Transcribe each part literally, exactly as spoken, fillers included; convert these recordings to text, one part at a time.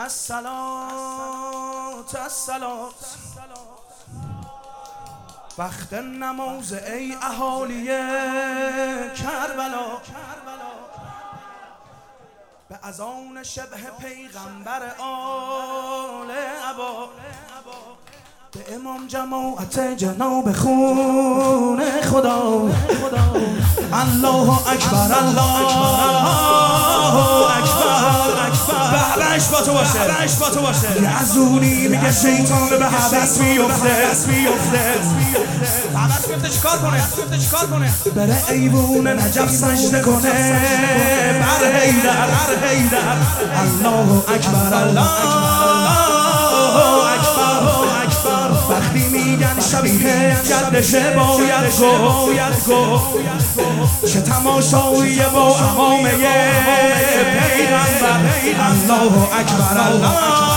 الصلاة الصلاة وقت نماز ای اهالی کربلا، به اذان شبه پیغمبر آل عبا، به امام جماعت جناب خون خدا. الله اکبر الله اکبر. بهلش با تو باشه، بهلش با تو باشه. یزونی میگه شیطان به حبس میفته، حبس میفته. حبس میفته چیکار کنه؟ چیکار کنه؟ بره ایوون نجف سجده کنه بر حیدر، بر حیدر. الله اکبر الله اکبر. وقتی میگن شبیه جدشه باید گفت چه تماشایی با امامه پیغمبر. الله اکبر الله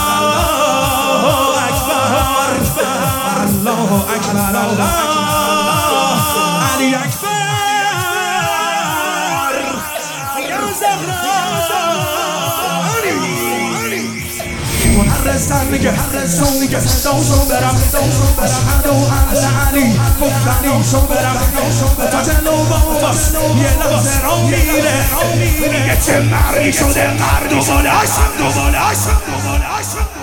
اکبر الله اکبر الله علی اکبر. یا زهرا محرستن میگه حرستون میگه صداشون برم اشهد ان علی گفتنی شون برم تا جلو باباست یه لحظه را میره میگه چه مردی شده مرد و بالاشم دو بالاشم دو بالاشم